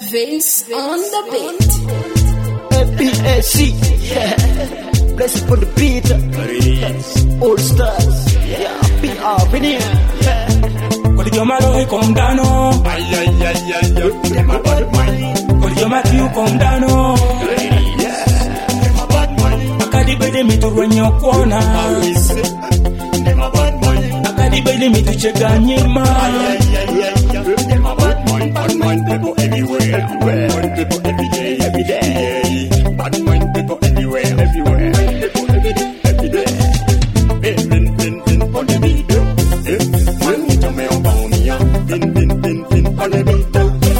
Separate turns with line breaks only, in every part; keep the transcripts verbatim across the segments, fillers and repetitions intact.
Vince on the beat.
F B S C, yeah. Blessed for the beat. All stars, yeah. P R Vinny.
Colegio malo y condano.
Ay, ay, ay, ay, ay. Them a bad mind.
Colegio Matthew condano.
Yeah. Them a bad mind.
Akadi bede mi tu wenyo kuona.
Them a bad mind.
Akadi bede mi tu chega nyima.
Ay, ay, ay, ay, ay. Them a bad mind. Bad mind people everywhere. Bad mind people every day, every day. Bad mind people everywhere, everywhere. Bad mind people every day, every day. Vin, vin, vin, vin, on the beat. Eh, man, you tell me about me, yeah. Vin, vin, vin, vin, on the beat.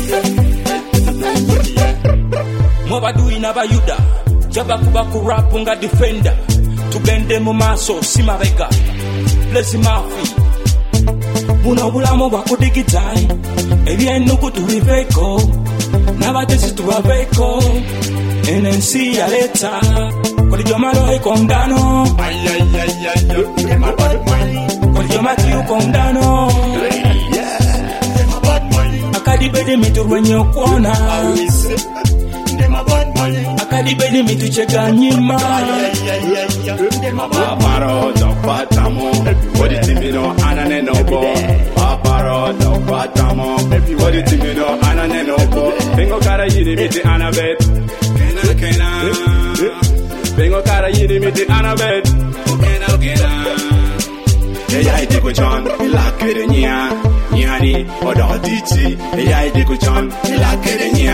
Moba do inaba yuda. Jaba kuba kurap unga defender. Tugende mu maso simabega. Bless mafi. Buno bulamo bwa kudigitai. Ebyenu kutuliveko. Nabatesi tubaveko. N N C ya leta. Colegio malo y condano.
Ay, ay, ay, ay, ay. Them a bad mind.
Colegio Matthew condano.
Yeah. Them a bad mind.
Akadi bede mi tu wenyo kuona.
Them a bad mind.
Akadi bede mi tu chega nyima.
Ay, ay, ay, ay, ay. Them a bad mind.
Paparo do patamo, what it me no anane no bo. Paparo do patamo, what it me no anane no bo. Vengo cara yiri mi ti anabet, kena kena. Vengo cara yiri mi ti anabet, kena kena. Eya ide ko John, la kere nya, nyani odo dichi. Eya ide ko John, la kere nya.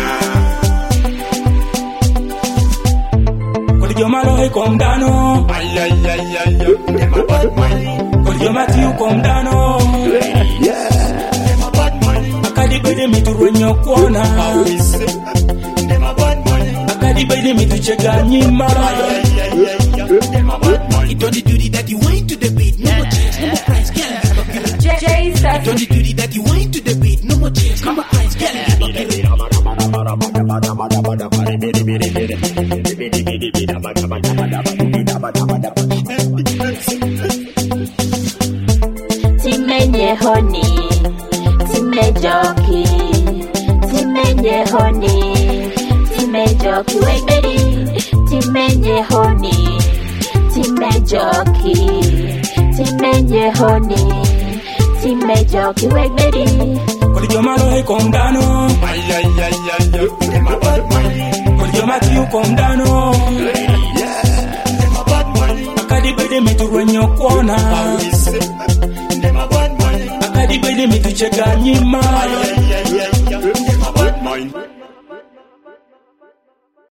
Colegio malo y condano.
Ay, ay, ay, ay, ay. Them a bad mind.
Colegio Matthew condano.
Yeah. Them a bad mind.
Akadi bede mi tu wenyo kuona.
Them a bad mind.
Akadi bede mi tu chega nyima.
Ay, ay, ay, ay, ay. Them a bad mind.
It on the duty that you went to the beat, no more chance, no more price, girl, give up, give up. It on the duty that you went to the beat, no more chance, no more price, girl, give up, give up.
Timenye honey, time jockey, timenye honey, time jockey, wait baby, timenye honey, time jockey, timenye honey, time jockey, wait baby.
Colegio malo y condano.
Ay, ay, ay, ay, ay. Them a bad mind.
Colegio Matthew condano.